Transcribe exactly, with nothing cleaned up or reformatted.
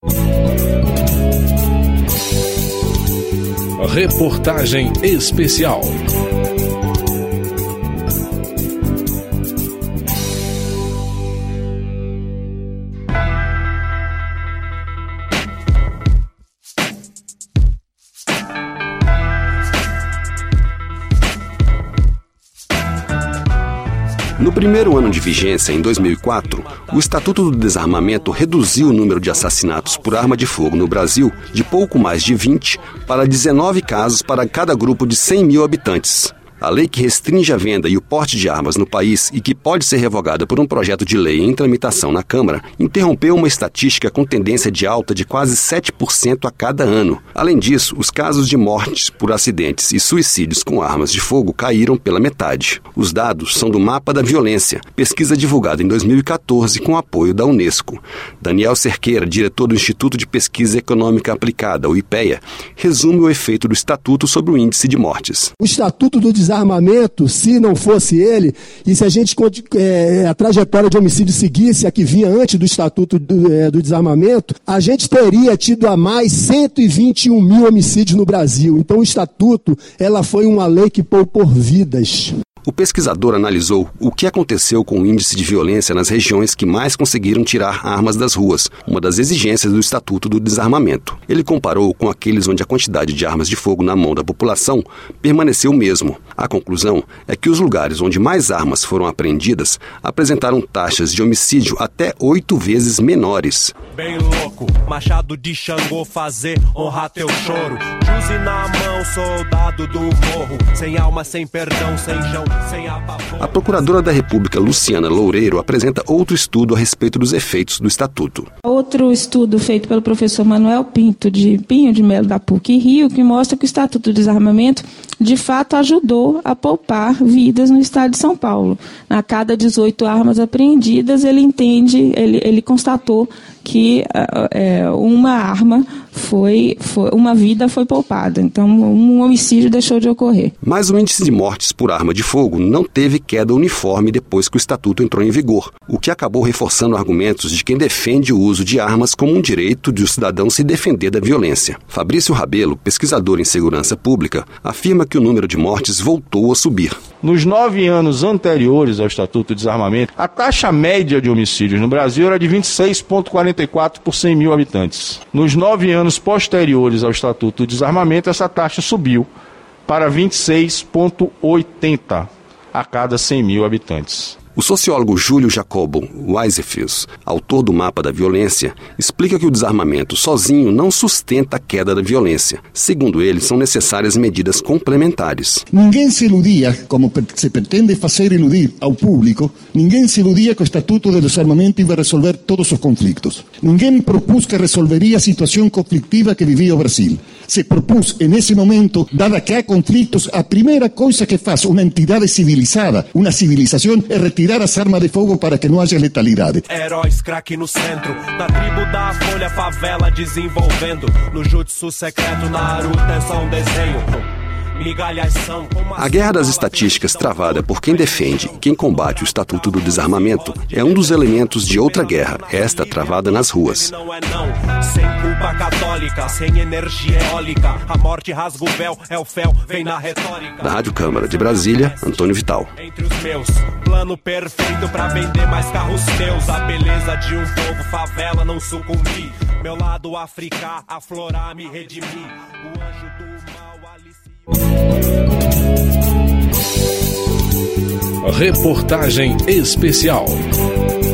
Reportagem especial. No primeiro ano de vigência, em dois mil e quatro, o Estatuto do Desarmamento reduziu o número de assassinatos por arma de fogo no Brasil de pouco mais de vinte para dezenove casos para cada grupo de cem mil habitantes. A lei que restringe a venda e o porte de armas no país e que pode ser revogada por um projeto de lei em tramitação na Câmara, interrompeu uma estatística com tendência de alta de quase sete por cento a cada ano. Além disso, os casos de mortes por acidentes e suicídios com armas de fogo caíram pela metade. Os dados são do Mapa da Violência, pesquisa divulgada em dois mil e catorze com apoio da Unesco. Daniel Cerqueira, diretor do Instituto de Pesquisa Econômica Aplicada, o IPEA, resume o efeito do Estatuto sobre o índice de mortes. O Estatuto do Desarmamento, se não fosse ele, e se a gente é, a trajetória de homicídio seguisse a que vinha antes do Estatuto do, é, do Desarmamento, a gente teria tido a mais cento e vinte e um mil homicídios no Brasil. Então o Estatuto, ela foi uma lei que poupou vidas. O pesquisador analisou o que aconteceu com o índice de violência nas regiões que mais conseguiram tirar armas das ruas, uma das exigências do Estatuto do Desarmamento. Ele comparou com aqueles onde a quantidade de armas de fogo na mão da população permaneceu o mesmo. A conclusão é que os lugares onde mais armas foram apreendidas apresentaram taxas de homicídio até oito vezes menores. Bem louco, machado de Xangô fazer honrar teu choro. Juze na mão, soldado do morro, sem alma, sem perdão, sem chão. A Procuradora da República, Luciana Loureiro, apresenta outro estudo a respeito dos efeitos do Estatuto. Outro estudo feito pelo professor Manuel Pinto de Pinho de Melo da P U C Rio, que mostra que o Estatuto do Desarmamento, de fato, ajudou a poupar vidas no estado de São Paulo. A cada dezoito armas apreendidas, ele entende, ele, ele constatou que é, uma arma foi, foi, uma vida foi poupada. Então, um homicídio deixou de ocorrer. Mas o índice de mortes por arma de fogo não teve queda uniforme depois que o Estatuto entrou em vigor, o que acabou reforçando argumentos de quem defende o uso de armas como um direito de o cidadão se defender da violência. Fabrício Rabelo, pesquisador em segurança pública, afirma que o número de mortes voltou a subir. Nos nove anos anteriores ao Estatuto do Desarmamento, a taxa média de homicídios no Brasil era de vinte e seis vírgula quarenta e quatro por cem mil habitantes. Nos nove anos posteriores ao Estatuto do Desarmamento, essa taxa subiu para vinte e seis vírgula oitenta a cada cem mil habitantes. O sociólogo Júlio Jacobo Weisefels, autor do Mapa da Violência, explica que o desarmamento sozinho não sustenta a queda da violência. Segundo ele, são necessárias medidas complementares. Ninguém se iludia, como se pretende fazer iludir ao público, ninguém se iludia que o Estatuto do Desarmamento ia resolver todos os conflitos. Ninguém propôs que resolveria a situação conflictiva que vivia o Brasil. Se propôs, nesse momento, dada que há conflitos, a primeira coisa que faz uma entidade civilizada, uma civilização, é retirar tirar as armas de fogo para que não haja letalidade. Heróis craque no centro, na tribo da Folha, favela desenvolvendo. No jutsu secreto, Naruto é só um desenho. A guerra das estatísticas travada por quem defende e quem combate o Estatuto do Desarmamento é um dos elementos de outra guerra, esta travada nas ruas. Não é não, sem culpa católica, sem energia eólica, a morte rasga o véu, é o fel, vem na retórica. Da Rádio Câmara de Brasília, Antônio Vital. Entre os meus, plano perfeito pra vender mais carros teus, a beleza de um povo, favela, não sucumbir, meu lado africano, aflorar, me redimir, o anjo do mal, Alice. Reportagem especial.